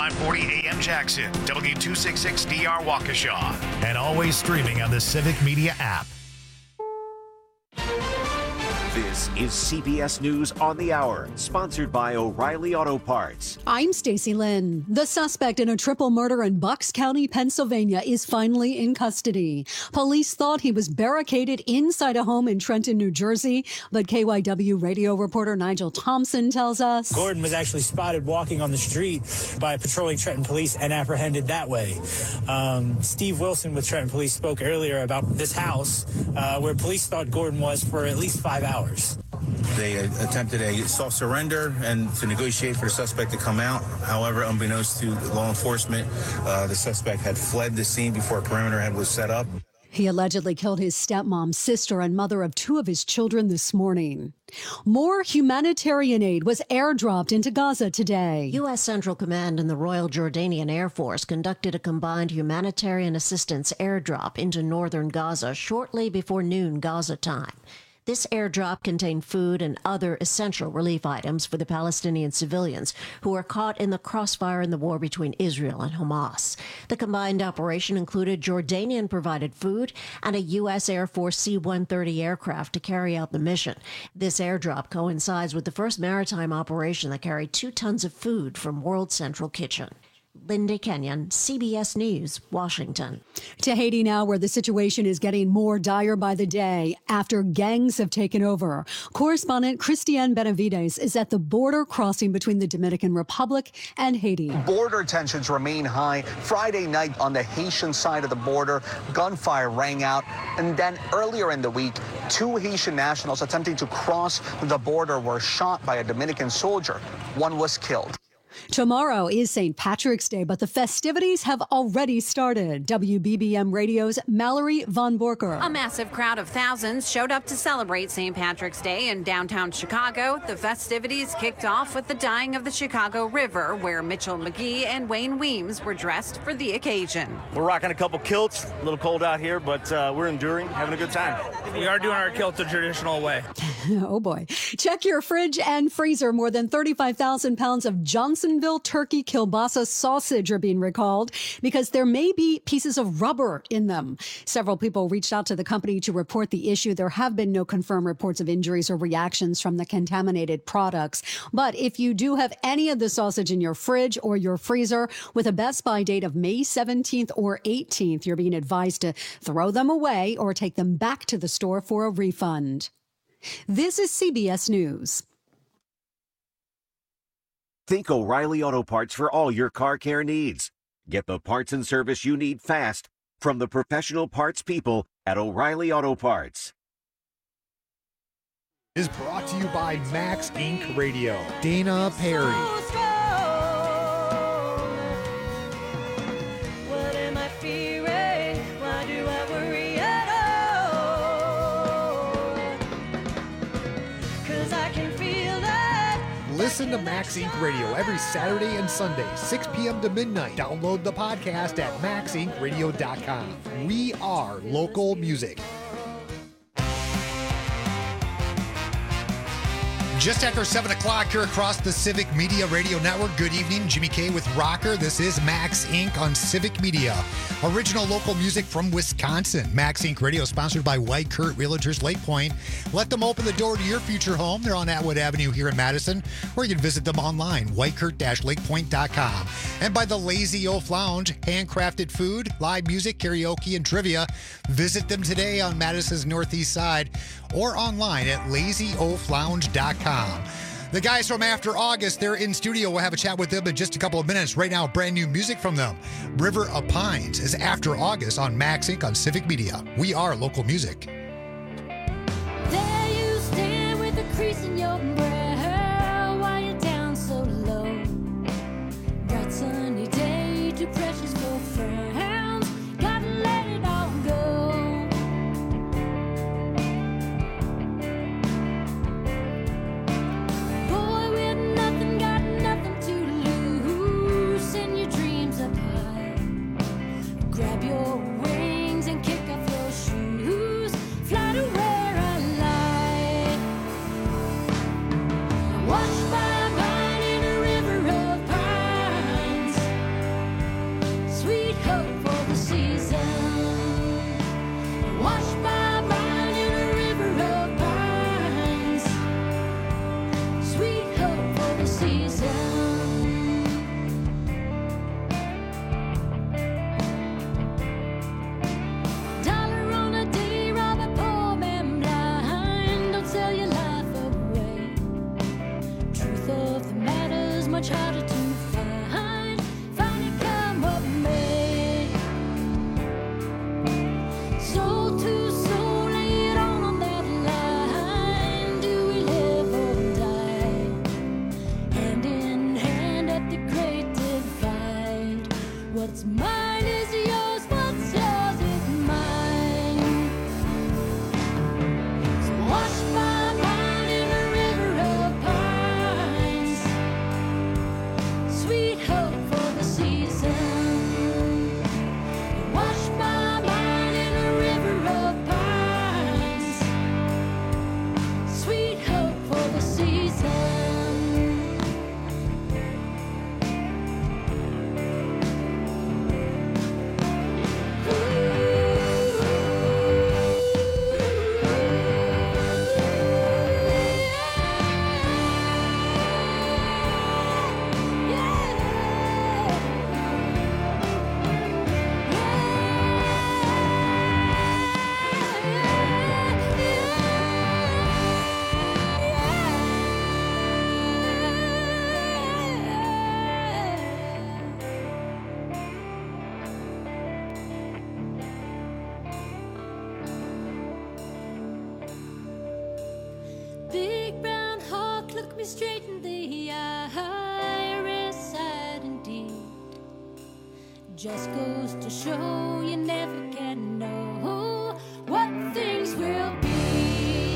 540 AM Jackson, W266DR Waukesha, and always streaming on the Civic Media app. This is CBS News on the Hour, sponsored by O'Reilly Auto Parts. I'm Stacey Lynn. The suspect in a triple murder in Bucks County, Pennsylvania, is finally in custody. Police thought he was barricaded inside a home in Trenton, New Jersey, but KYW radio reporter Nigel Thompson tells us Gordon was actually spotted walking on the street by patrolling Trenton police and apprehended that way. Steve Wilson with Trenton police spoke earlier about this house where police thought Gordon was for at least 5 hours. They attempted a soft surrender and to negotiate for the suspect to come out. However, unbeknownst to law enforcement, the suspect had fled the scene before a perimeter was set up. he allegedly killed his stepmom, sister, and mother of 2 of his children this morning. More humanitarian aid was airdropped into Gaza today. U.S. Central Command and the Royal Jordanian Air Force conducted a combined humanitarian assistance airdrop into northern Gaza shortly before noon Gaza time. This airdrop contained food and other essential relief items for the Palestinian civilians who are caught in the crossfire in the war between Israel and Hamas. The combined operation included Jordanian-provided food and a U.S. Air Force C-130 aircraft to carry out the mission. This airdrop coincides with the first maritime operation that carried 2 tons of food from World Central Kitchen. Linda Kenyon, CBS News, Washington. To Haiti now, where the situation is getting more dire by the day after gangs have taken over. Correspondent Christiane Benavides is at the border crossing between the Dominican Republic and Haiti. Border tensions remain high. Friday night on the Haitian side of the border, gunfire rang out. And then earlier in the week, 2 Haitian nationals attempting to cross the border were shot by a Dominican soldier. 1 was killed. Tomorrow is St. Patrick's Day, but the festivities have already started. WBBM Radio's Mallory Von Borker. A massive crowd of thousands showed up to celebrate St. Patrick's Day in downtown Chicago. The festivities kicked off with the dyeing of the Chicago River, where Mitchell McGee and Wayne Weems were dressed for the occasion. We're rocking a couple kilts. A little cold out here, but we're enduring, having a good time. We are doing our kilt the traditional way. Oh, boy. Check your fridge and freezer. More than 35,000 pounds of Johnsonville turkey kielbasa sausage are being recalled because there may be pieces of rubber in them. Several people reached out to the company to report the issue. There have been no confirmed reports of injuries or reactions from the contaminated products. But if you do have any of the sausage in your fridge or your freezer with a Best By date of May 17th or 18th, you're being advised to throw them away or take them back to the store for a refund. This is CBS News. Think O'Reilly Auto Parts for all your car care needs. Get the parts and service you need fast from the professional parts people at O'Reilly Auto Parts. Is brought to you by Max Inc. Radio. Dana Perry. Listen to Max Inc. Radio every Saturday and Sunday, 6 p.m. to midnight. Download the podcast at maxincradio.com. We are local music. Just after 7 o'clock here across the Civic Media Radio Network. Good evening, Jimmy K with Rocker. This is Max Inc. on Civic Media. Original local music from Wisconsin. Max Inc. Radio sponsored by White Kurt Realtors Lake Point. Let them open the door to your future home. They're on Atwood Avenue here in Madison, or you can visit them online, whitekurt-lakepoint.com. And by the Lazy Oaf Lounge, handcrafted food, live music, karaoke, and trivia. Visit them today on Madison's northeast side or online at lazyoaflounge.com. The guys from After August, they're in studio. We'll have a chat with them in just a couple of minutes. Right now, brand new music from them. River of Pines is After August on Max Inc. on Civic Media. We are local music. There you stand with a crease in your brow. Why you down so low? Bright sunny day, too precious for frowns. Gotta let it all go. Boy with nothing, got nothing to lose. Send your dreams up high. Grab your wings and kick off your shoes. Fly to where I lie. Washed by a vine in a river of pines. What's mine is yours, what's yours is mine. So wash my mind in a river of pines. Sweet hope for the season. Wash my mind in a river of pines. Sweet hope for the season. Big brown hawk, look me straight in the eye. Rare sight indeed. Just goes to show you never can know what things will be.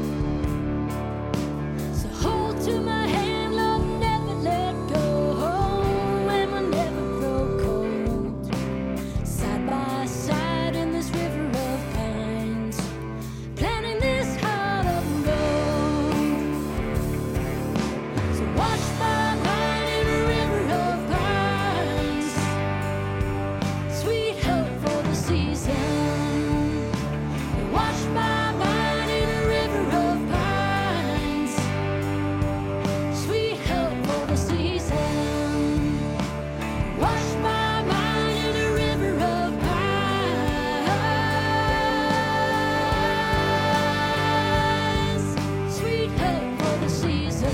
So hold to my hand, Lord, never let go. And we'll never grow cold. Side by side in this river of pines. Planting this heart of gold. So wash my mind in a river of pines. Sweet hope for the season. Wash my mind in a river of pines. Sweet hope for the season. Wash my mind in a river of pines. Sweet hope for the season.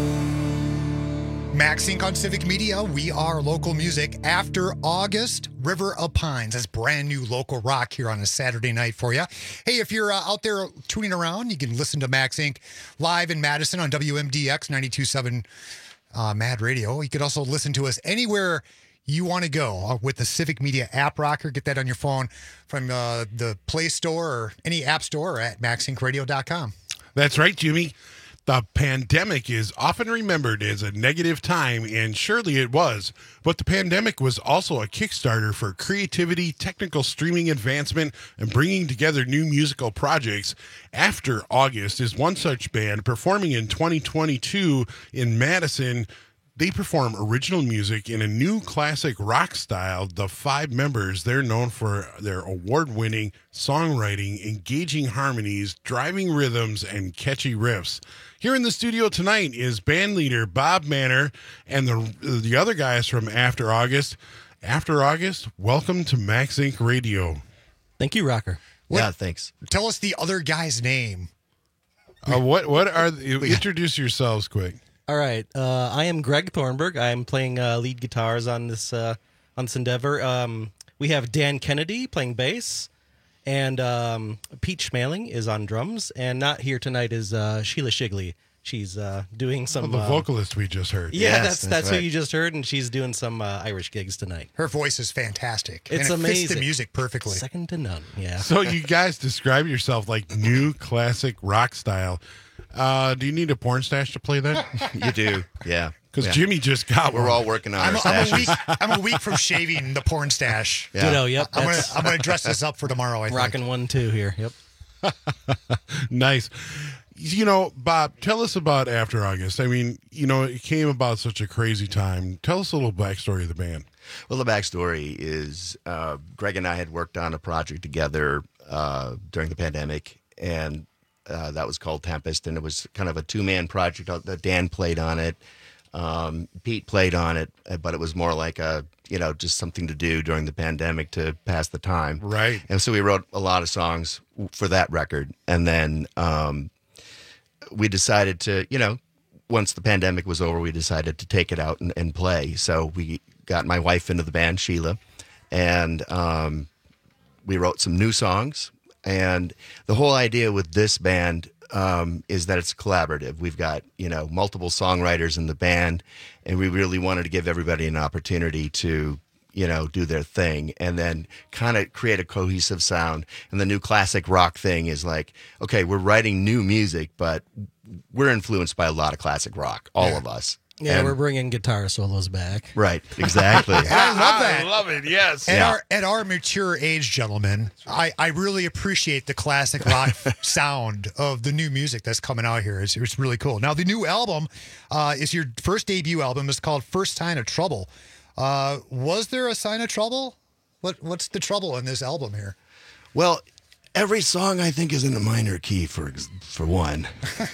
Max Inc. on Civic Media. We are local music. After August, River of Pines. That's brand new local rock here on a Saturday night for you. Hey, if you're out there tuning around, you can listen to Max Inc. live in Madison on WMDX 92.7 Mad Radio. You could also listen to us anywhere you want to go with the Civic Media app, Rocker. Get that on your phone from the Play Store or any app store or at maxincradio.com. That's right, Jimmy. The pandemic is often remembered as a negative time, and surely it was. But the pandemic was also a Kickstarter for creativity, technical streaming advancement, and bringing together new musical projects. After August is one such band performing in 2022 in Madison. They perform original music in a new classic rock style. The five members, they're known for their award-winning songwriting, engaging harmonies, driving rhythms, and catchy riffs. Here in the studio tonight is band leader Bob Manor and the other guys from After August. After August, welcome to Max Inc. Radio. Thank you, Rocker. Yeah, thanks. Tell us the other guy's name. What are introduce yourselves quick. All right. I am Greg Thornburg. I'm playing lead guitars on this endeavor. We have Dan Kennedy playing bass, and Pete Schmaling is on drums. And not here tonight is Sheila Shigley. She's doing some the vocalist we just heard. Yeah, Yes, that's who right. you just heard, and she's doing some Irish gigs tonight. Her voice is fantastic. It's and it amazing. fits the music perfectly. Second to none. Yeah. So you guys describe yourself like new classic rock style. Do you need a porn stash to play that? You do, yeah. Because Jimmy just got one. We're all working on our I'm stashes. a week from shaving the porn stash. Yeah. Ditto, yep. I'm gonna dress this up for tomorrow. I think. Rocking 1-2 here. Yep. Nice. You know, Bob, tell us about After August. I mean, you know, it came about such a crazy time. Tell us a little backstory of the band. Well, the backstory is Greg and I had worked on a project together during the pandemic, and that was called Tempest, and it was kind of a two-man project. Dan played on it, Pete played on it, but it was more like just something to do during the pandemic to pass the time. Right. And so we wrote a lot of songs for that record, and then we decided to, once the pandemic was over, we decided to take it out and play. So we got my wife into the band, Sheila, and we wrote some new songs. And the whole idea with this band is that it's collaborative. We've got, multiple songwriters in the band, and we really wanted to give everybody an opportunity to, do their thing, and then kind of create a cohesive sound. And the new classic rock thing is like, okay, we're writing new music, but we're influenced by a lot of classic rock, all of us. Yeah, And- we're bringing guitar solos back. Right, exactly. And I love that. I love it. Yes. At our mature age, gentlemen, I really appreciate the classic rock sound of the new music that's coming out here. It's really cool. Now, the new album is your first debut album. It's called First Sign of Trouble. Was there a sign of trouble? What's the trouble in this album here? Well, every song I think is in a minor key for one.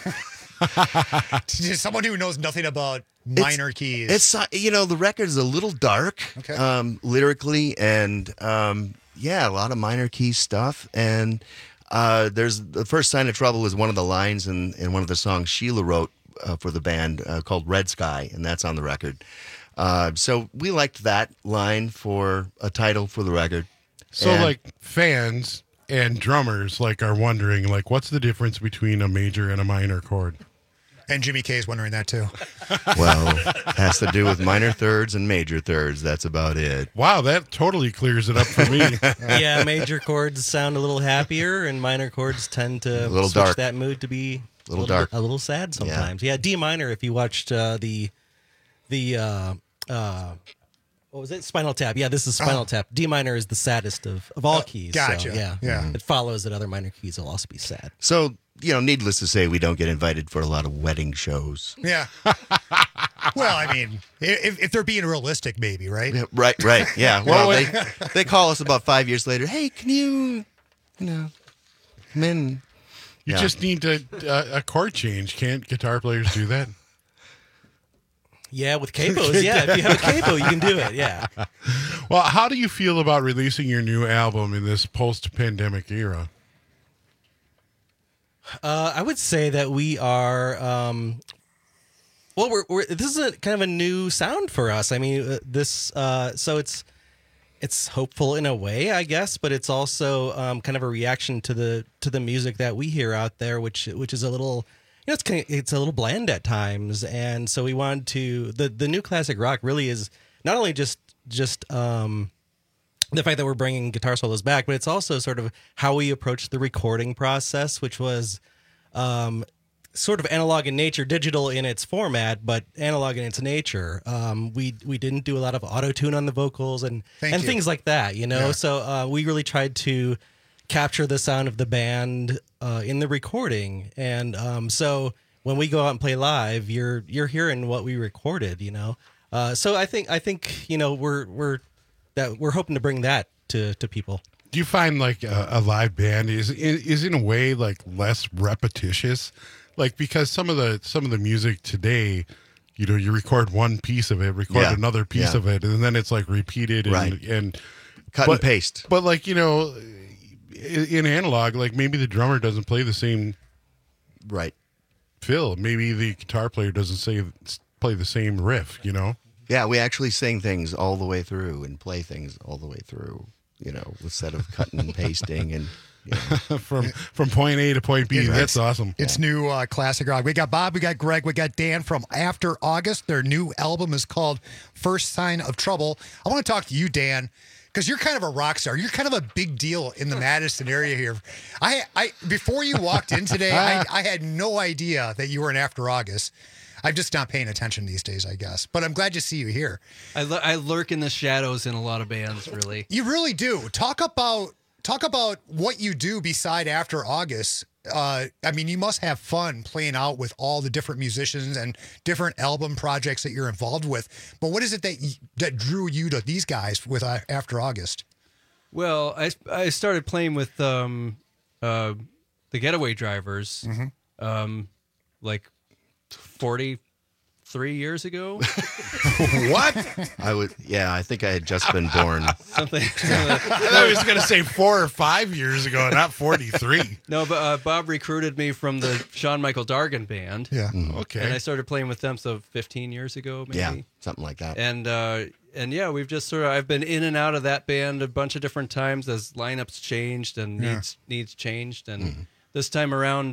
Someone who knows nothing about minor keys. It's the record is a little dark, lyrically, and a lot of minor key stuff. And there's the First Sign of Trouble is one of the lines in one of the songs Sheila wrote for the band called Red Sky, and that's on the record. So we liked that line for a title for the record. So, And- like, fans and drummers are wondering, what's the difference between a major and a minor chord? And Jimmy K is wondering that too. Well, has to do with minor thirds and major thirds. That's about it. Wow, that totally clears it up for me. Yeah, major chords sound a little happier, and minor chords tend to A little switch dark. that mood to be A little dark. a little sad sometimes. Yeah, D minor. If you watched the what was it? Spinal Tap. Yeah, this is Spinal Tap. D minor is the saddest of all keys. Gotcha. So, Yeah. It follows that other minor keys will also be sad. So, needless to say, we don't get invited for a lot of wedding shows. Yeah. Well, I mean, if they're being realistic, maybe, right? Yeah, right. Yeah. Well, they call us about 5 years later. Hey, can you come in? You just need a chord change. Can't guitar players do that? Yeah, with capos. Yeah, if you have a capo, you can do it. Yeah. Well, how do you feel about releasing your new album in this post-pandemic era? I would say that we are. Well, this is kind of a new sound for us. I mean, this. So it's hopeful in a way, I guess, but it's also kind of a reaction to the music that we hear out there, which is a little. It's a little bland at times, and so we wanted to. The new classic rock really is not only just the fact that we're bringing guitar solos back, but it's also sort of how we approach the recording process, which was sort of analog in nature, digital in its format, but analog in its nature. We didn't do a lot of auto-tune on the vocals and things like that, Yeah. So we really tried to capture the sound of the band in the recording, and so when we go out and play live, you're hearing what we recorded, So I think we're hoping to bring that to people. Do you find a live band is in a way less repetitious? Because some of the music today, you record one piece of it, another piece of it, and then it's repeated and cut and paste. But in analog, maybe the drummer doesn't play the same fill. Maybe the guitar player doesn't play the same riff, Yeah, we actually sing things all the way through and play things all the way through, instead of cutting and pasting and from point A to point B. That's awesome. It's new classic rock. We got Bob, we got Greg, we got Dan from After August. Their new album is called First Sign of Trouble. I want to talk to you, Dan, because you're kind of a rock star. You're kind of a big deal in the Madison area here. I before you walked in today, I had no idea that you were in After August. I'm just not paying attention these days, I guess. But I'm glad to see you here. I lurk in the shadows in a lot of bands, really. You really do. Talk about what you do beside After August. I mean, you must have fun playing out with all the different musicians and different album projects that you're involved with. But what is it that drew you to these guys with After August? Well, I started playing with the Getaway Drivers, like 43 years ago. What? I think I had just been born. Something. I thought he was going to say 4 or 5 years ago, not 43. No, but Bob recruited me from the Sean Michael Dargan band. Yeah. Okay. And I started playing with them 15 years ago, maybe. Yeah, something like that. And yeah, we've just I've been in and out of that band a bunch of different times as lineups changed and needs changed. And this time around,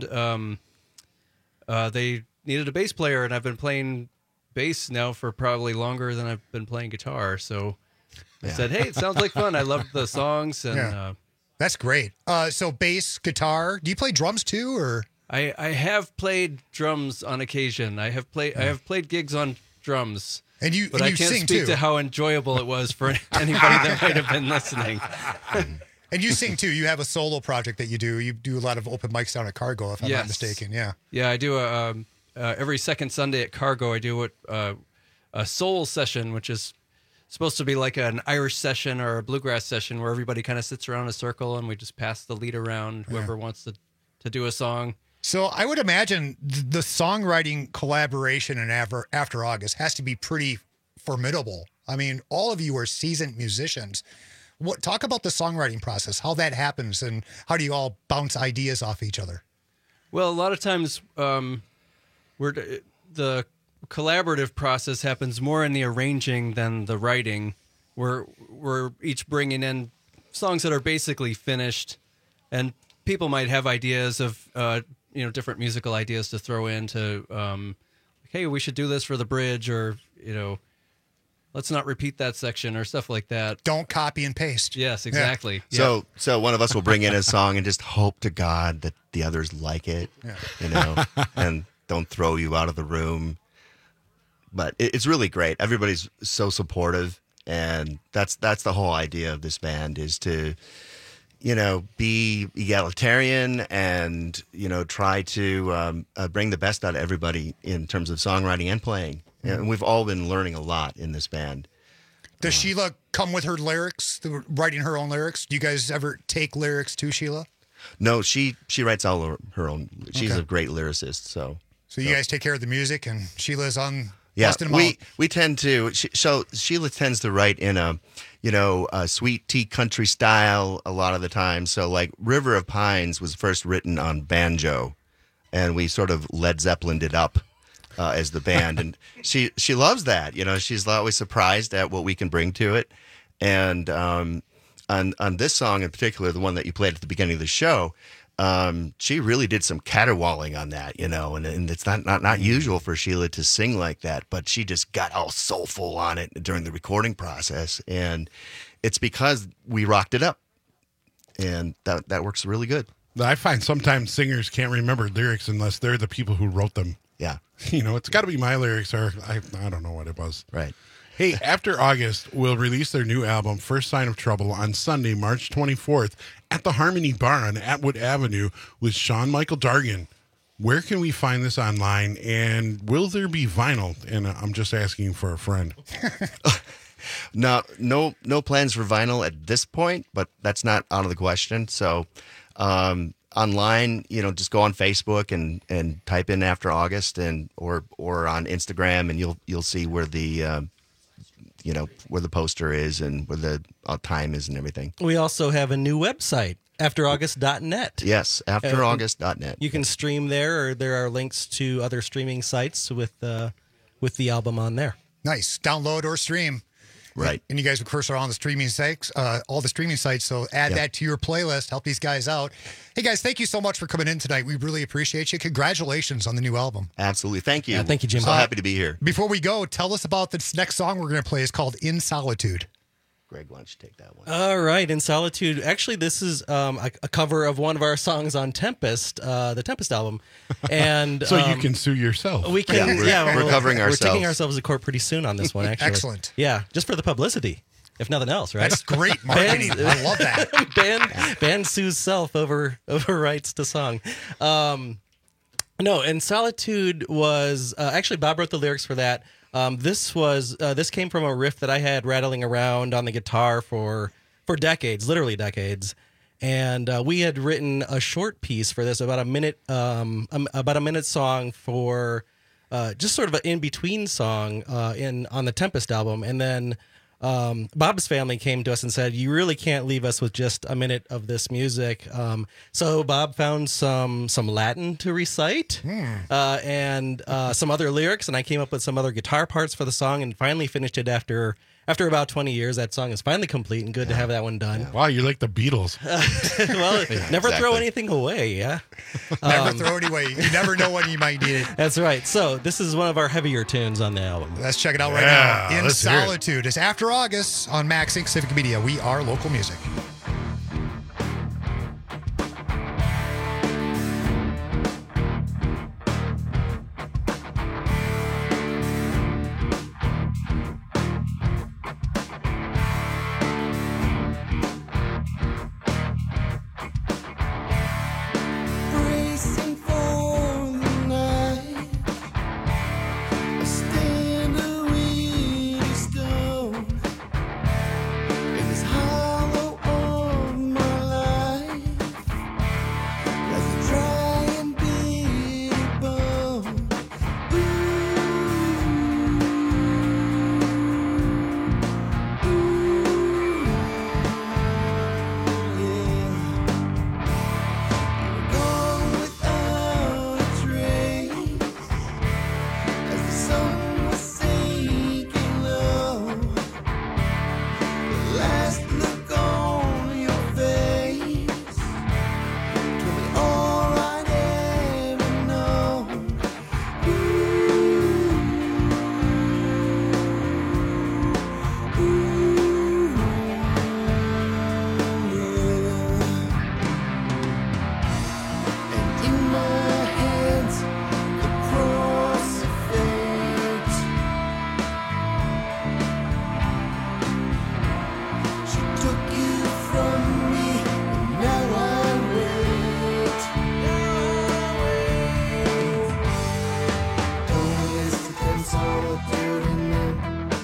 they needed a bass player, and I've been playing bass now for probably longer than I've been playing guitar. So I said, hey, it sounds like fun. I loved the songs. And That's great. So bass, guitar. Do you play drums too, or? I have played drums on occasion. I have played gigs on drums. And you, but and I you can't sing speak too. to how enjoyable it was for anybody that might have been listening. And you sing too. You have a solo project that you do. You do a lot of open mics down at Cargo, if I'm not mistaken. Yeah. Yeah, I do every second Sunday at Cargo. I do a soul session, which is supposed to be like an Irish session or a bluegrass session where everybody kind of sits around in a circle and we just pass the lead around whoever wants to do a song. So I would imagine the songwriting collaboration in After August has to be pretty formidable. I mean, all of you are seasoned musicians. Talk about the songwriting process, how that happens, and how do you all bounce ideas off each other? Well, a lot of times the collaborative process happens more in the arranging than the writing. We're each bringing in songs that are basically finished, and people might have ideas of different musical ideas to throw into. Hey, we should do this for the bridge, or let's not repeat that section or stuff like that. Don't copy and paste. Yes, exactly. Yeah. So one of us will bring in a song and just hope to God that the others like it, and don't throw you out of the room. But it's really great. Everybody's so supportive, and that's the whole idea of this band is to, be egalitarian and, try to bring the best out of everybody in terms of songwriting and playing. And we've all been learning a lot in this band. Does Sheila come with her lyrics, writing her own lyrics? Do you guys ever take lyrics to Sheila? No, she writes all her own. She's a great lyricist. So you guys take care of the music, and Sheila's on. Yeah, busting them out. we tend to. Sheila tends to write in a sweet tea country style a lot of the time. So like River of Pines was first written on banjo, and we sort of Led Zeppelined it up. As the band, and she loves that. She's always surprised at what we can bring to it. And on this song in particular, the one that you played at the beginning of the show, she really did some caterwauling on that. And it's not usual for Sheila to sing like that, but she just got all soulful on it during the recording process, and it's because we rocked it up, and that works really good. I find sometimes singers can't remember lyrics unless they're the people who wrote them. Yeah. It's got to be my lyrics, or I don't know what it was. Right. Hey, After August will release their new album, First Sign of Trouble, on Sunday, March 24th at the Harmony Bar on Atwood Avenue with Sean Michael Dargan. Where can we find this online, and will there be vinyl? And I'm just asking for a friend. No plans for vinyl at this point, but that's not out of the question. So, online, just go on Facebook and type in After August or on Instagram, and you'll see where the where the poster is and where the time is and everything. We also have a new website, afteraugust.net. Yes, afteraugust.net. You can stream there, or there are links to other streaming sites with the album on there. Nice. Download or stream. Right. And you guys, of course, are on the streaming sites, all the streaming sites. So add that to your playlist. Help these guys out. Hey, guys, thank you so much for coming in tonight. We really appreciate you. Congratulations on the new album. Absolutely. Thank you. Yeah, thank you, Jim. So happy to be here. Before we go, tell us about this next song we're going to play. It's called In Solitude. Greg, why don't you take that one? All right, In Solitude. Actually, this is a cover of one of our songs on Tempest, the Tempest album. And so you can sue yourself. We can. We're covering ourselves. We're taking ourselves to court pretty soon on this one, actually. Excellent. Yeah, just for the publicity, if nothing else, right? That's great marketing. I love that. Band sues self over rights to song. No, In Solitude was actually Bob wrote the lyrics for that. This came from a riff that I had rattling around on the guitar for decades, literally decades, and we had written a short piece for this, about a minute song for just sort of an in between song on the Tempest album, and then Bob's family came to us and said, "You really can't leave us with just a minute of this music." So Bob found some Latin to recite and some other lyrics, and I came up with some other guitar parts for the song, and finally finished it after after about 20 years, that song is finally complete and good to have that one done. Wow, you're like the Beatles. Well, never throw anything away, yeah? Never throw it away. You never know when you might need it. That's right. So this is one of our heavier tunes on the album. Let's check it out right now. In Solitude. It's After August on Max Inc. Civic Media. We are local music. Bracing for the night, I stand a weary stone in this hollow of my life, like a dry and bitter bone. Gone without a trace, as the sun was sinking low. The last look on your face told me all I'd ever known. And in my hands, the cross of fate. She took you from me, and now I wait. Loneliness attempts solitude in them.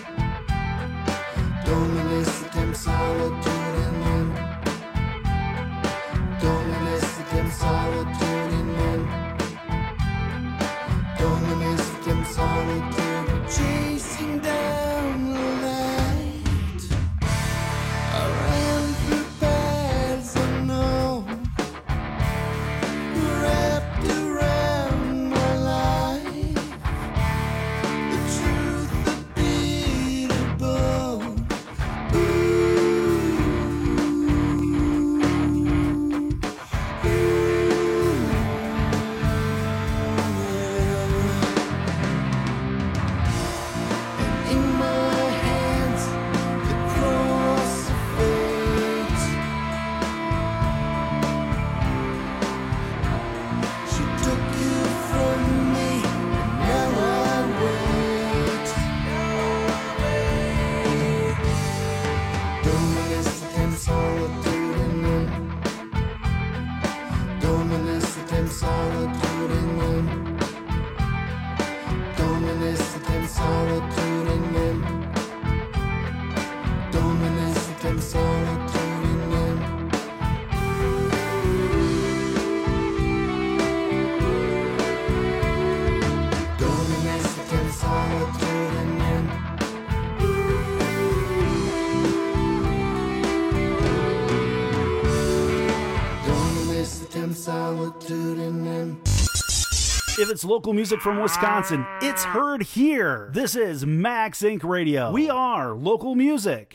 Loneliness attempts solitude in them. Loneliness attempts solitude in them. Loneliness attempts solitude, chasing down the light. I ran through paths unknown, wrapped around my life. The truth, the bitter bone. In my hands, the cross of fate. She took you from me, and now I wait. Loneliness attempts solitude in them. Loneliness attempts solitude in them. Loneliness attempts solitude in them. Loneliness attempts solitude in them. Loneliness attempts solitude in them. Loneliness attempts solitude in them. If it's local music from Wisconsin, it's heard here. This is Max Inc. Radio. We are local music.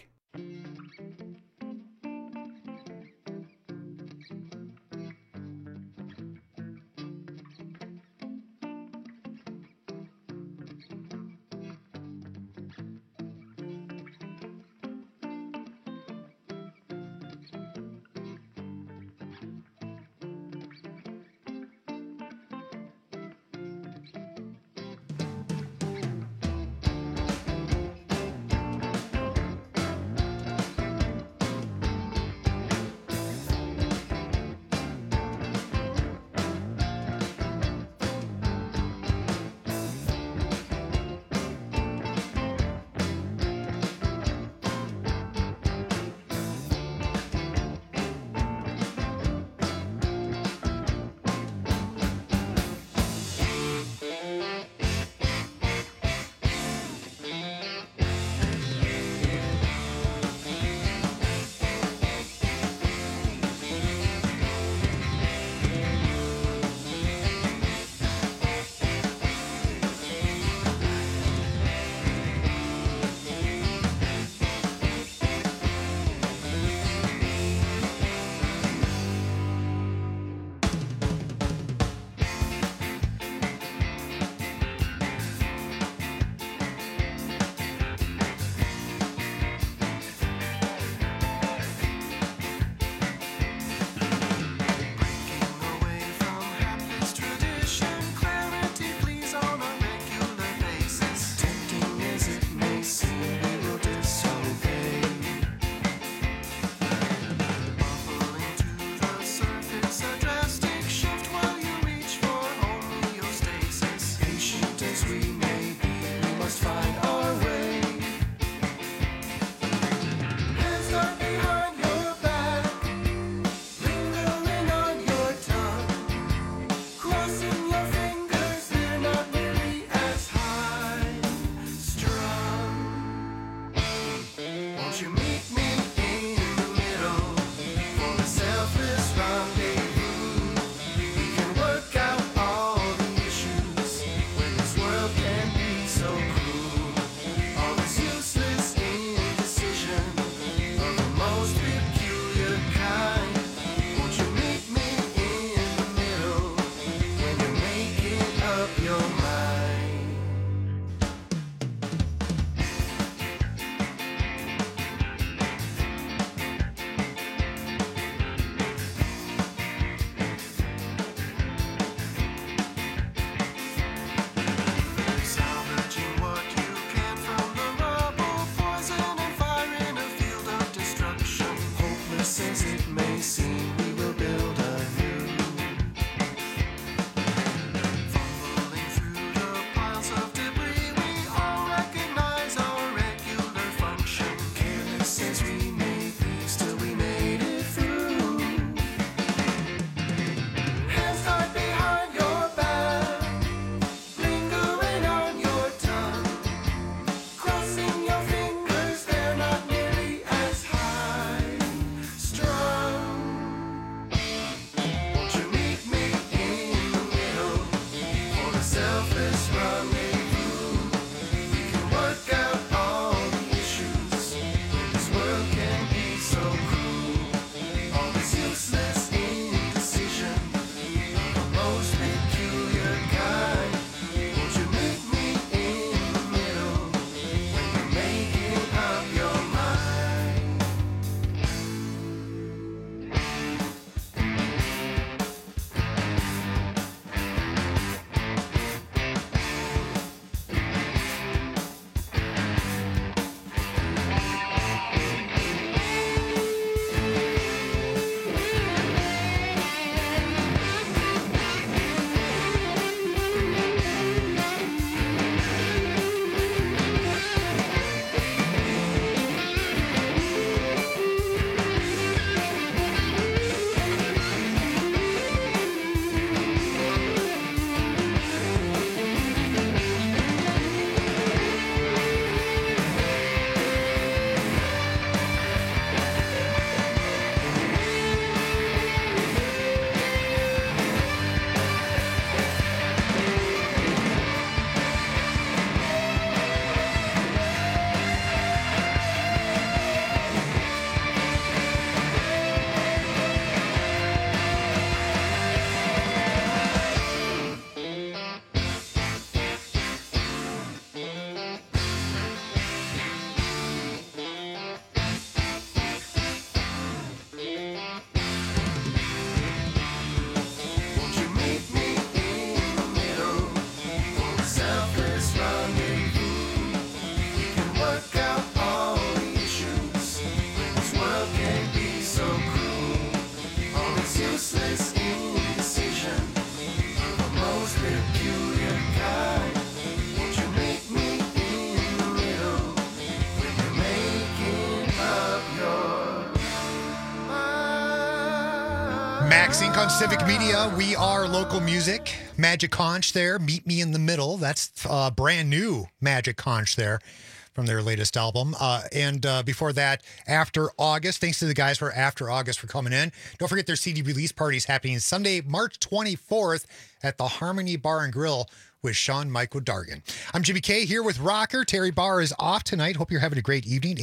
Max Inc. on Civic Media. We are local music. Magic Conch there. Meet Me in the Middle. That's brand new Magic Conch there from their latest album. And before that, After August. Thanks to the guys for After August for coming in. Don't forget their CD release party is happening Sunday, March 24th at the Harmony Bar and Grill with Sean Michael Dargan. I'm Jimmy K here with Rocker. Terry Barr is off tonight. Hope you're having a great evening.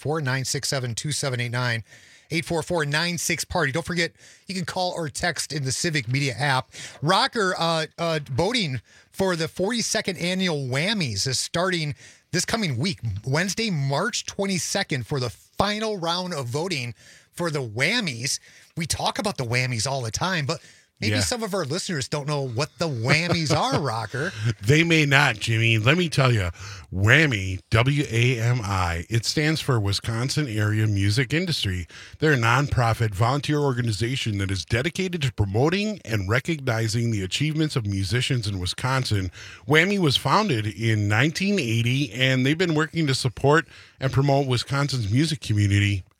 844-967-2789. 844-96-PARTY. Don't forget, you can call or text in the Civic Media app. Rocker voting for the 42nd annual Whammies is starting this coming week, Wednesday, March 22nd, for the final round of voting for the Whammies. We talk about the Whammies all the time, but maybe some of our listeners don't know what the Whammies are, Rocker. They may not, Jimmy. Let me tell you, WAMI, W-A-M-I, it stands for Wisconsin Area Music Industry. They're a nonprofit volunteer organization that is dedicated to promoting and recognizing the achievements of musicians in Wisconsin. WAMI was founded in 1980, and they've been working to support and promote Wisconsin's music community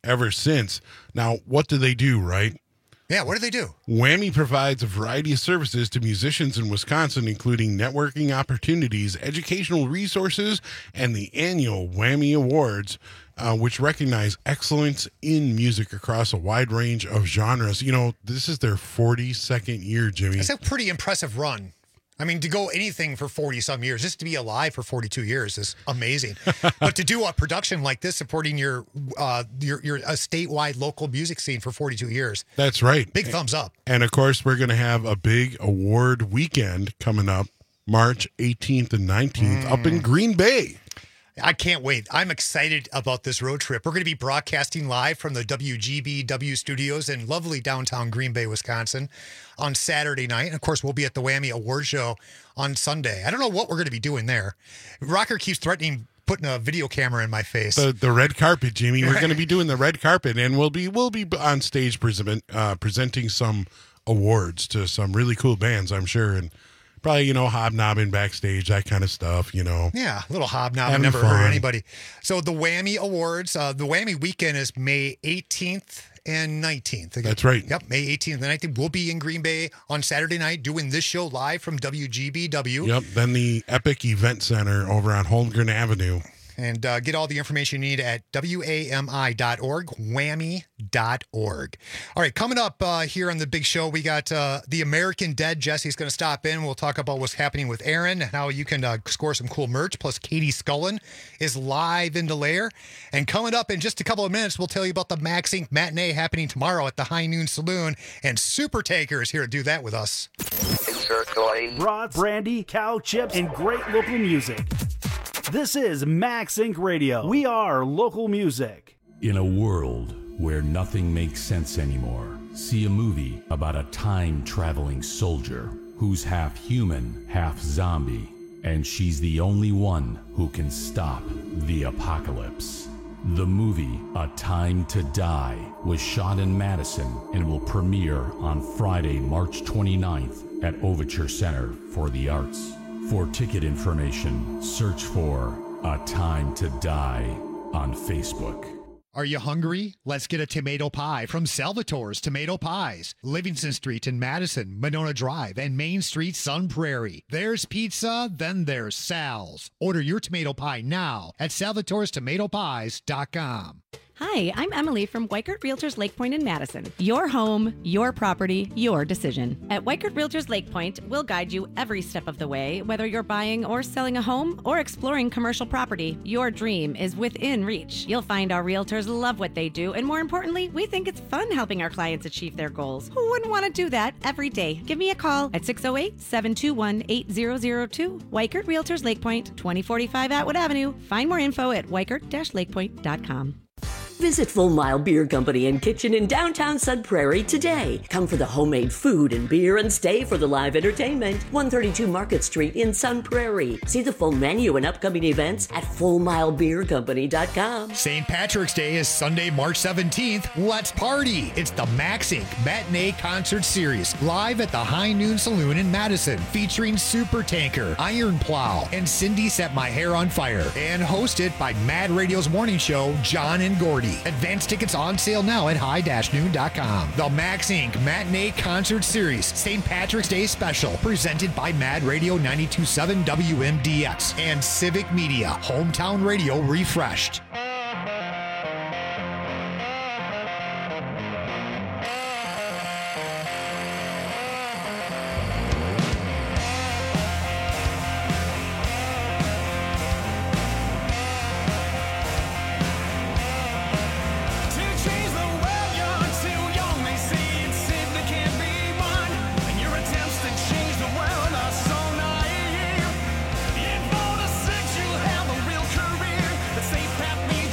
ever since. Now, what do they do, right? Yeah, what do they do? Whammy provides a variety of services to musicians in Wisconsin, including networking opportunities, educational resources, and the annual Whammy Awards, which recognize excellence in music across a wide range of genres. You know, this is their 42nd year, Jimmy. It's a pretty impressive run. I mean, to go anything for 40-some years, just to be alive for 42 years is amazing. But to do a production like this, supporting your statewide local music scene for 42 years. That's right. Big thumbs up. And, of course, we're going to have a big award weekend coming up March 18th and 19th up in Green Bay. I can't wait. I'm excited about this road trip. We're going to be broadcasting live from the WGBW studios in lovely downtown Green Bay, Wisconsin on Saturday night. And, of course, we'll be at the Whammy Award Show on Sunday. I don't know what we're going to be doing there. Rocker keeps threatening putting a video camera in my face. The red carpet, Jimmy. We're going to be doing the red carpet, and we'll be on stage presenting some awards to some really cool bands, I'm sure, and probably, you know, hobnobbing backstage, that kind of stuff, you know. Yeah, a little hobnobbing, Having never fun. hurt anybody. So the Whammy Awards, the Whammy weekend is May 18th and 19th. That's right. Yep, May 18th and 19th. We'll be in Green Bay on Saturday night doing this show live from WGBW. Yep, then the Epic Event Center over on Holmgren Avenue. And get all the information you need at WAMI.org, whammy.org. All right, coming up here on the big show, we got The American Dead. Jesse's going to stop in. We'll talk about what's happening with Aaron and how you can score some cool merch. Plus, Katie Scullin is live in Delaire. And coming up in just a couple of minutes, we'll tell you about the Max Inc. matinee happening tomorrow at the High Noon Saloon. And Super Tanker is here to do that with us. Brats, brandy, cow chips, and great local music. This is Max Inc. Radio. We are local music. In a world where nothing makes sense anymore, see a movie about a time-traveling soldier who's half human, half zombie, and she's the only one who can stop the apocalypse. The movie A Time to Die was shot in Madison and will premiere on Friday, March 29th at Overture Center for the Arts. For ticket information, search for A Time to Die on Facebook. Are you hungry? Let's get a tomato pie from Salvatore's Tomato Pies. Livingston Street in Madison, Monona Drive, and Main Street, Sun Prairie. There's pizza, then there's Sal's. Order your tomato pie now at salvatorestomatopies.com. Hi, I'm Emily from Weichert Realtors Lake Point in Madison. Your home, your property, your decision. At Weichert Realtors Lake Point, we'll guide you every step of the way, whether you're buying or selling a home or exploring commercial property. Your dream is within reach. You'll find our realtors love what they do, and more importantly, we think it's fun helping our clients achieve their goals. Who wouldn't want to do that every day? Give me a call at 608-721-8002. Weichert Realtors Lake Point, 2045 Atwood Avenue. Find more info at weichert-lakepoint.com. Visit Full Mile Beer Company and Kitchen in downtown Sun Prairie today. Come for the homemade food and beer and stay for the live entertainment. 132 Market Street in Sun Prairie. See the full menu and upcoming events at FullMileBeerCompany.com. St. Patrick's Day is Sunday, March 17th. Let's party. It's the Max Inc. Matinee Concert Series live at the High Noon Saloon in Madison, featuring Super Tanker, Iron Plow, and Cindy Set My Hair on Fire, and hosted by Mad Radio's morning show, John and Gordy. Advance tickets on sale now at high-noon.com. The Max Inc. Matinee Concert Series St. Patrick's Day Special, presented by Mad Radio 92.7 WMDX and Civic Media, Hometown Radio refreshed. Six, you'll have a real career. But St. Pat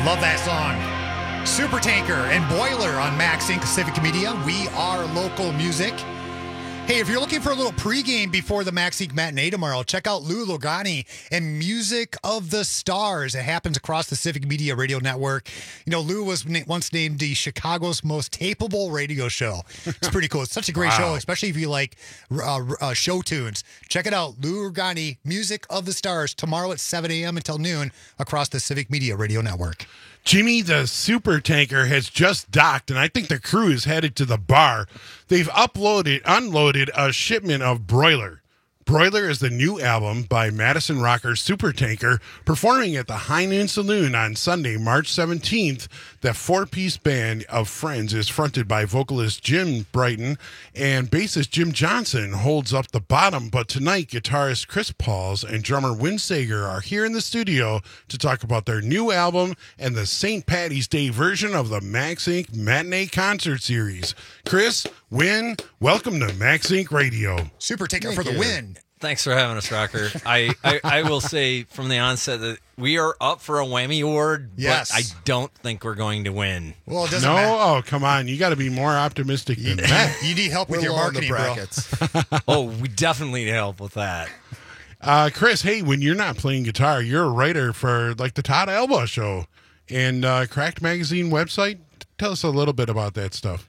Love that song. Super Tanker and Boiler on Max Inc. Civic Media. We are local music. Hey, if you're looking for a little pregame before the Max Inc. matinee tomorrow, check out Lou Logani and Music of the Stars. It happens across the Civic Media Radio Network. You know, Lou was once named the Chicago's most tapeable radio show. It's pretty cool. It's such a great show, especially if you like show tunes. Check it out. Lou Logani, Music of the Stars, tomorrow at 7 a.m. until noon across the Civic Media Radio Network. Jimmy, the super tanker has just docked, and I think the crew is headed to the bar. They've unloaded a shipment of Broiler. Broiler is the new album by Madison Rocker's Super Tanker, performing at the High Noon Saloon on Sunday, March 17th. The four-piece band of Friends is fronted by vocalist Jim Brighton, and bassist Jim Johnson holds up the bottom. But tonight, guitarist Chris Pauls and drummer Win Sager are here in the studio to talk about their new album and the St. Paddy's Day version of the Max Inc. Matinee Concert Series. Chris, Win, welcome to Max Inc. Radio. Super Tanker for the win. Thanks for having us, Rocker. I will say from the onset that we are up for a whammy award, yes. But I don't think we're going to win. Well, it doesn't No? matter. Oh, come on. You got to be more optimistic than that. You need help with your marketing, brackets. Oh, we definitely need help with that. Chris, hey, when you're not playing guitar, you're a writer for like the Todd Alba Show and Cracked Magazine website. Tell us a little bit about that stuff.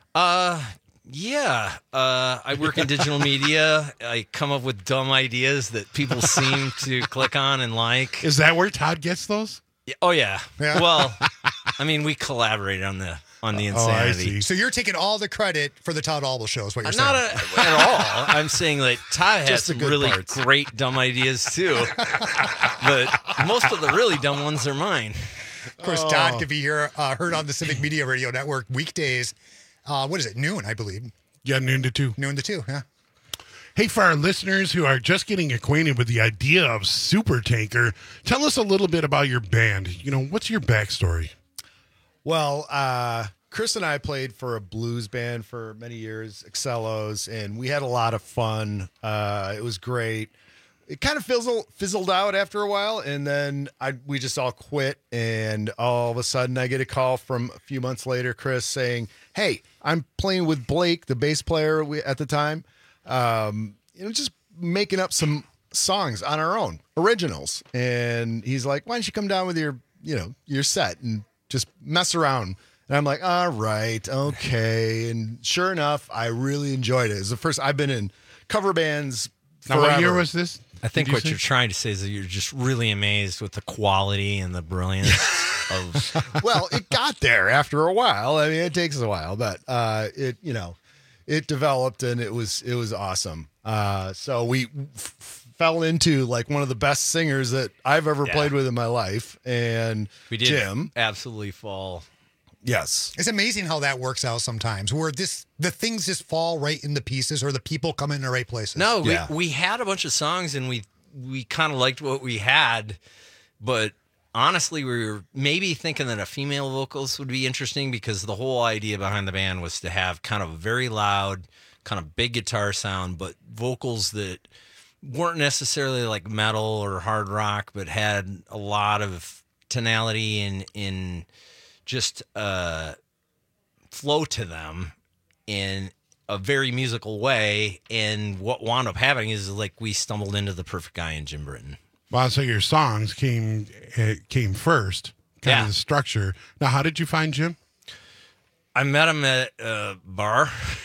Yeah. I work in digital media. I come up with dumb ideas that people seem to click on and like. Is that where Todd gets those? Oh, yeah. Well, I mean, we collaborate on the insanity. So you're taking all the credit for the Todd Alba Show is what you're saying. Not at all. I'm saying that Todd has Just the some good really parts. great dumb ideas, too. But most of the really dumb ones are mine. Of course, Todd could be here, heard on the Civic Media Radio Network weekdays. What is it? Noon, I believe. Yeah, noon to 2. Noon to 2, yeah. Hey, for our listeners who are just getting acquainted with the idea of Super Tanker, tell us a little bit about your band. You know, what's your backstory? Well, Chris and I played for a blues band for many years, Excellos, and we had a lot of fun. It was great. It kind of fizzled out after a while, and then we just all quit, and all of a sudden I get a call from a few months later, Chris, saying, hey, I'm playing with Blake, the bass player at the time, just making up some songs on our own, originals. And he's like, why don't you come down with your set and just mess around? And I'm like, all right, okay. And sure enough, I really enjoyed it. It's the first I've been in cover bands forever. Now, what year was this? I think what you're trying to say is that you're just really amazed with the quality and the brilliance of. Well, it got there after a while. I mean, it takes a while, but it developed and it was awesome. So we fell into like one of the best singers that I've ever played with in my life, and we did Jim absolutely fall. Yes. It's amazing how that works out sometimes, where the things just fall right into pieces, or the people come in the right places. No, we had a bunch of songs, and we kind of liked what we had, but honestly, we were maybe thinking that a female vocals would be interesting, because the whole idea behind the band was to have kind of a very loud, kind of big guitar sound, but vocals that weren't necessarily like metal or hard rock, but had a lot of tonality in just flow to them in a very musical way. And what wound up happening is like we stumbled into the perfect guy in Jim Britton. Well, so your songs came first, kind of the structure. Now, how did you find Jim? I met him at a bar.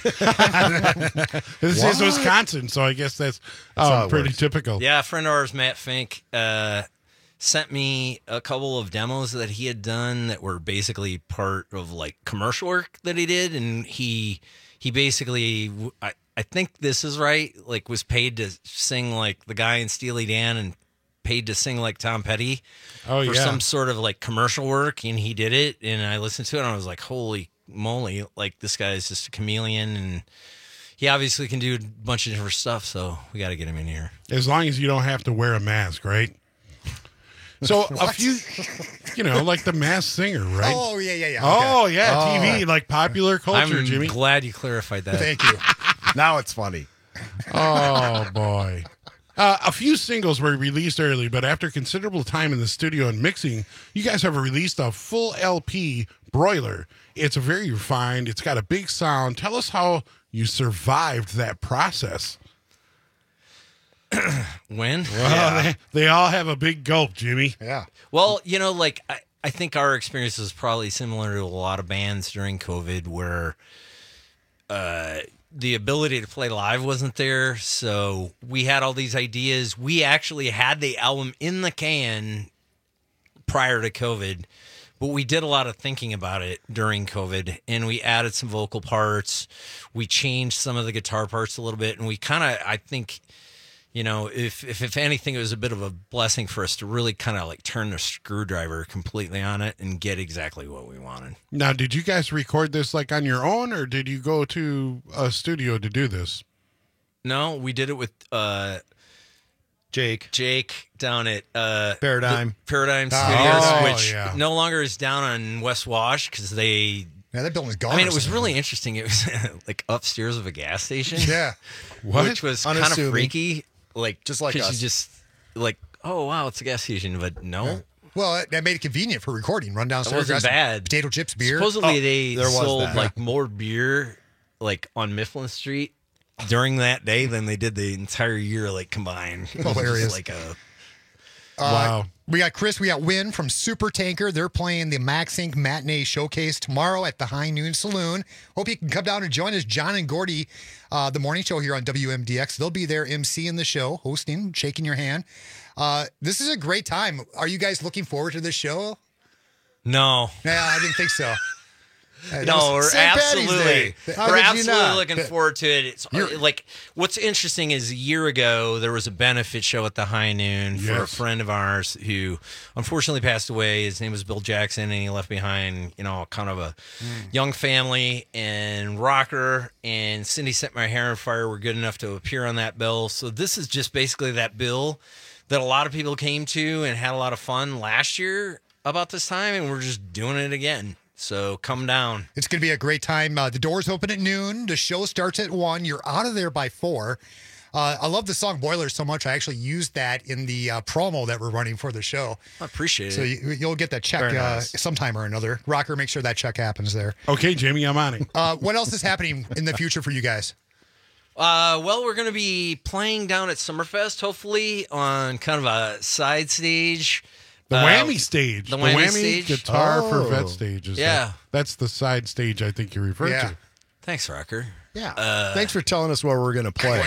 This is Wisconsin, so I guess that's pretty typical. Yeah, a friend of ours, Matt Fink, sent me a couple of demos that he had done that were basically part of like commercial work that he did, and he basically, I think this is right, like was paid to sing like the guy in Steely Dan and paid to sing like Tom Petty for some sort of like commercial work, and he did it, and I listened to it and I was like, holy moly, like this guy is just a chameleon, and he obviously can do a bunch of different stuff, so we got to get him in here. As long as you don't have to wear a mask, right? So a few, like the Masked Singer, right? Oh, yeah. Oh, yeah, TV, like popular culture, I'm Jimmy. glad you clarified that. Thank you. Now it's funny. Oh, boy. A few singles were released early, but after considerable time in the studio and mixing, you guys have released a full LP, Broiler. It's very refined. It's got a big sound. Tell us how you survived that process. When? Well, they all have a big gulp, Jimmy. Yeah. Well, like I think our experience is probably similar to a lot of bands during COVID where the ability to play live wasn't there. So we had all these ideas. We actually had the album in the can prior to COVID, but we did a lot of thinking about it during COVID, and we added some vocal parts. We changed some of the guitar parts a little bit, and we kind of, I think, if anything, it was a bit of a blessing for us to really kind of like turn the screwdriver completely on it and get exactly what we wanted. Now, did you guys record this like on your own, or did you go to a studio to do this? No, we did it with Jake down at Paradigm Studios, which no longer is down on West Wash because they. Yeah, that building's gone. I mean, it was really interesting. It was like upstairs of a gas station. Yeah, which was kind of freaky. Like just like us. You just like, oh wow, it's a gas station, but no. Yeah. Well, that made it convenient for recording. Run downstairs, it wasn't bad. Potato chips, beer. Supposedly they sold like more beer like on Mifflin Street during that day than they did the entire year like combined. Hilarious. Like a wow. We got Chris, we got Win from Super Tanker. They're playing the Max Inc. Matinee Showcase tomorrow at the High Noon Saloon. Hope you can come down and join us. John and Gordy, the morning show here on WMDX. They'll be there emceeing the show, hosting, shaking your hand. This is a great time. Are you guys looking forward to this show? No. Yeah, I didn't think so. No, we're absolutely looking forward. forward to it. It's like what's interesting is a year ago there was a benefit show at the High Noon for a friend of ours who unfortunately passed away. His name was Bill Jackson, and he left behind, kind of a young family. And Rocker and Cindy Set My Hair on Fire were good enough to appear on that bill. So this is just basically that bill that a lot of people came to and had a lot of fun last year about this time, and we're just doing it again. So come down. It's going to be a great time. The doors open at noon. The show starts at 1. You're out of there by 4. I love the song Boiler so much. I actually used that in the promo that we're running for the show. I appreciate it. So you'll get that check sometime or another. Rocker, make sure that check happens there. Okay, Jamie, I'm on it. What else is happening in the future for you guys? Well, we're going to be playing down at Summerfest, hopefully, on kind of a side stage. The whammy stage. The whammy stage. Guitar for vet stage. That's the side stage I think you referred to. Thanks, Rocker. Yeah. Thanks for telling us where we're going to play.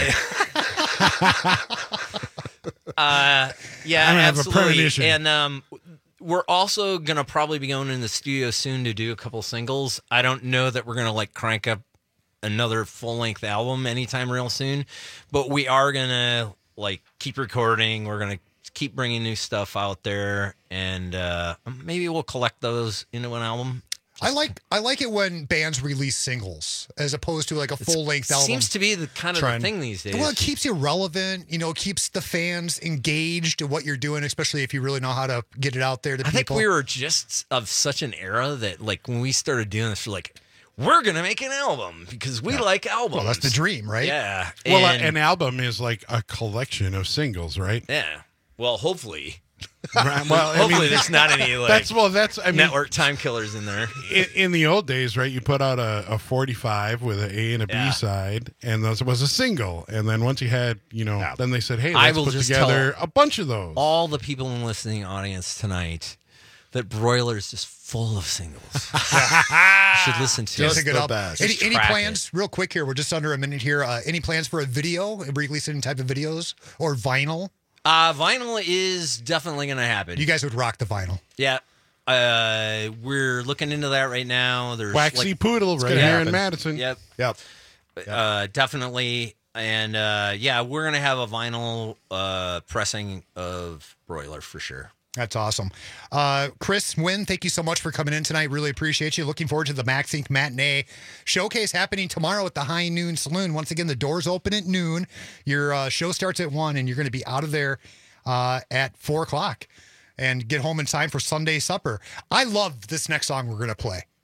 Yeah, absolutely. And we're also going to probably be going in the studio soon to do a couple singles. I don't know that we're going to like crank up another full-length album anytime real soon, but we are going to like keep recording. We're going to keep bringing new stuff out there, and maybe we'll collect those into an album. I like it when bands release singles as opposed to like a full-length album. Seems to be the kind of the thing these days. Well, it keeps you relevant, keeps the fans engaged in what you're doing, especially if you really know how to get it out there to people. I think we were just of such an era that like when we started doing this, we're like, we're going to make an album because we like albums. Well, that's the dream, right? Yeah. Well, an album is like a collection of singles, right? Yeah. Well, hopefully. Right, well, hopefully there's not any like that's network time killers in there. In the old days, right, you put out a 45 with an A and a B side, and that was a single. And then once you had, then they said, hey, let's put together a bunch of those. All the people in the listening audience tonight that Broiler is just full of singles. Should listen to just it. the best. Any plans, real quick here, we're just under a minute here, any plans for a video, release any type of videos or vinyl? Vinyl is definitely going to happen. You guys would rock the vinyl. Yeah. We're looking into that right now. There's Waxy Poodle right here in Madison. Yep. Yep. Definitely. And we're going to have a vinyl pressing of Broiler for sure. That's awesome. Chris, Wynn, thank you so much for coming in tonight. Really appreciate you. Looking forward to the Max Inc. Matinee Showcase happening tomorrow at the High Noon Saloon. Once again, the doors open at noon. Your show starts at 1, and you're going to be out of there at 4 o'clock and get home in time for Sunday supper. I love this next song we're going to play.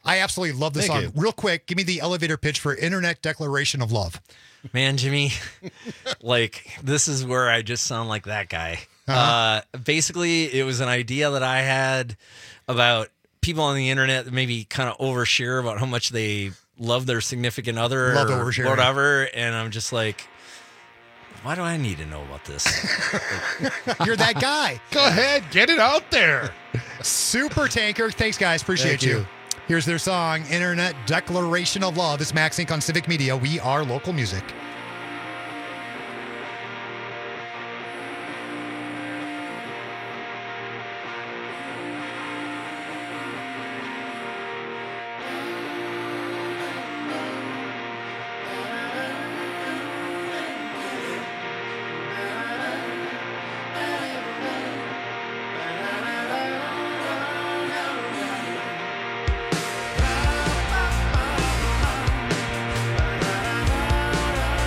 I absolutely love this Thank song. you. Real quick, give me the elevator pitch for Internet Declaration of Love. Man, Jimmy, like this is where I just sound like that guy. Basically, it was an idea that I had about people on the internet that maybe kind of overshare about how much they love their significant other Love or oversharing. whatever. And I'm just like, why do I need to know about this? You're that guy. Go ahead, get it out there. Super Tanker. Thanks, guys. Appreciate Thank you. you. Here's their song, Internet Declaration of Love. It's Max Inc. on Civic Media. We are local music. Bye.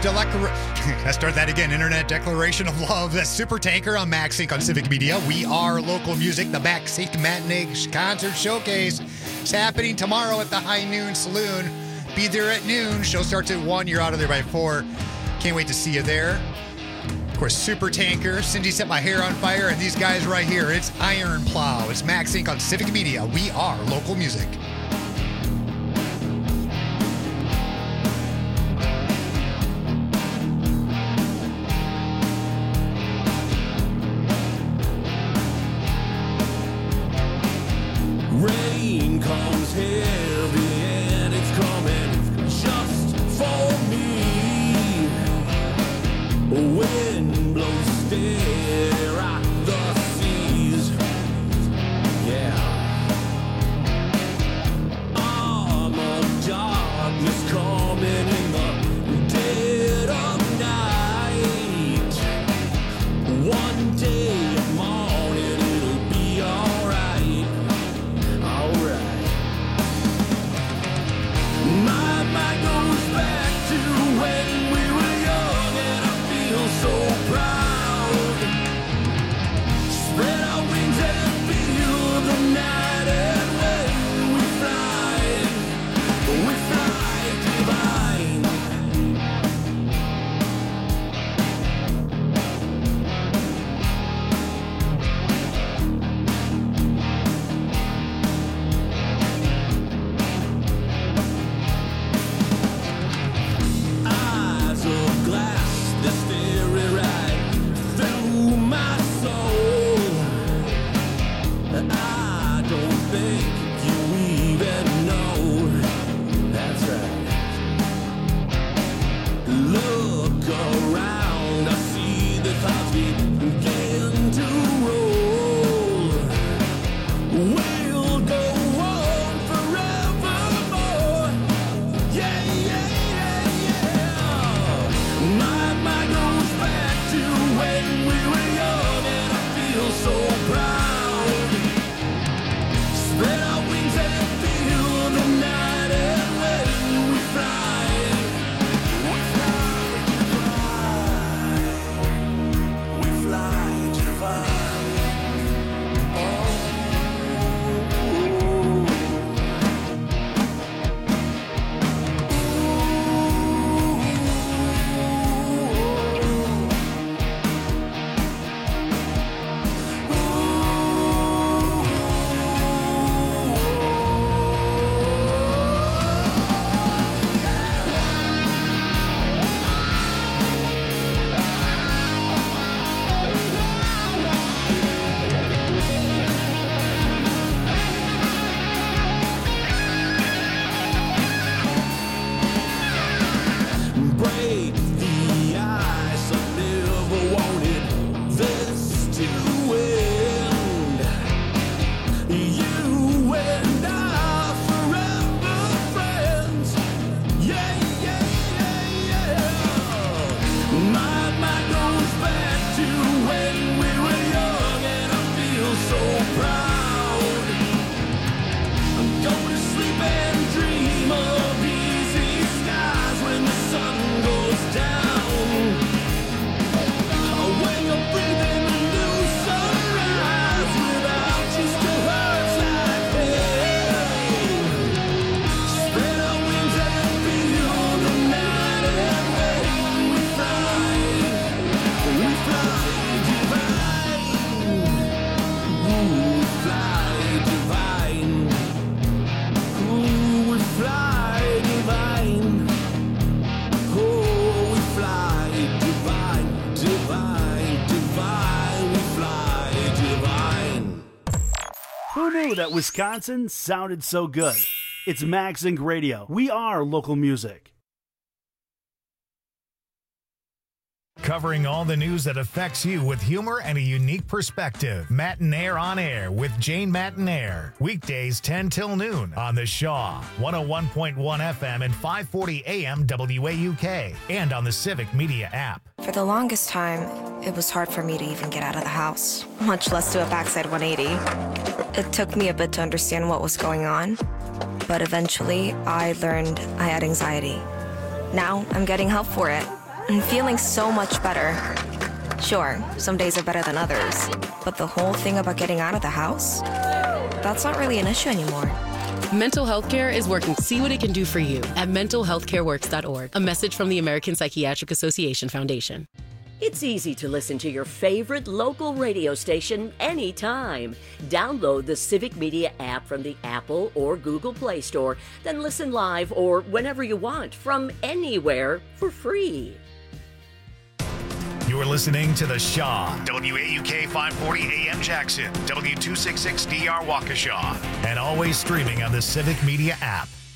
Let's start that again. Internet Declaration of Love. That's Super Tanker on Max Inc. on Civic Media. We are local music. The Backseat Matinee Concert Showcase. It's happening tomorrow at the High Noon Saloon. Be there at noon. Show starts at 1. You're out of there by 4. Can't wait to see you there. Of course, Super Tanker. Cindy Set My Hair on Fire. And these guys right here. It's Iron Plow. It's Max Inc. on Civic Media. We are local music. Rain comes heavy and it's coming just for me. Wind blows stare at the seas. Yeah. Arm of darkness coming in the dead of night. One day of morning it'll be alright. My mind goes back to when we were young and I feel so proud. Spread our wings and feel the night and when we fly divine. Eyes of glass, they're staring right through my soul. I don't think you even know. That's right. Look around, I see the clouds begin to roll. We'll go on forevermore. Yeah, yeah, yeah, yeah. My mind goes back to when we were young and I feel so proud. Spread our wings and feel the night and when we fly divine. Break the ice, I never wanted this to end. You and I forever friends. Yeah, yeah, yeah, yeah. My mind goes back to when we were young and I feel so proud. I'm going to sleep and dream of easy skies when the sun goes down. When you're breathing a new sunrise without you still hurts like pain. Spread our wings and feel the night and when we fly divine. Ooh, we fly divine. Ooh, we fly divine. Oh, we fly divine, divine, divine. We fly divine. Who knew that Wisconsin sounded so good? It's Max Inc. Radio. We are local music. Covering all the news that affects you with humor and a unique perspective. Matinaire on Air with Jane Matinaire. Weekdays 10 till noon on the Shaw, 101.1 FM and 540 AM WAUK, and on the Civic Media app. For the longest time, it was hard for me to even get out of the house, much less do a backside 180. It took me a bit to understand what was going on, but eventually I learned I had anxiety. Now I'm getting help for it. I'm feeling so much better. Sure, some days are better than others, but the whole thing about getting out of the house? That's not really an issue anymore. Mental health care is working to see what it can do for you at mentalhealthcareworks.org. A message from the American Psychiatric Association Foundation. It's easy to listen to your favorite local radio station anytime. Download the Civic Media app from the Apple or Google Play Store, then listen live or whenever you want from anywhere for free. You're listening to The Shaw, WAUK 540 AM Jackson, W266DR Waukesha, and always streaming on the Civic Media app.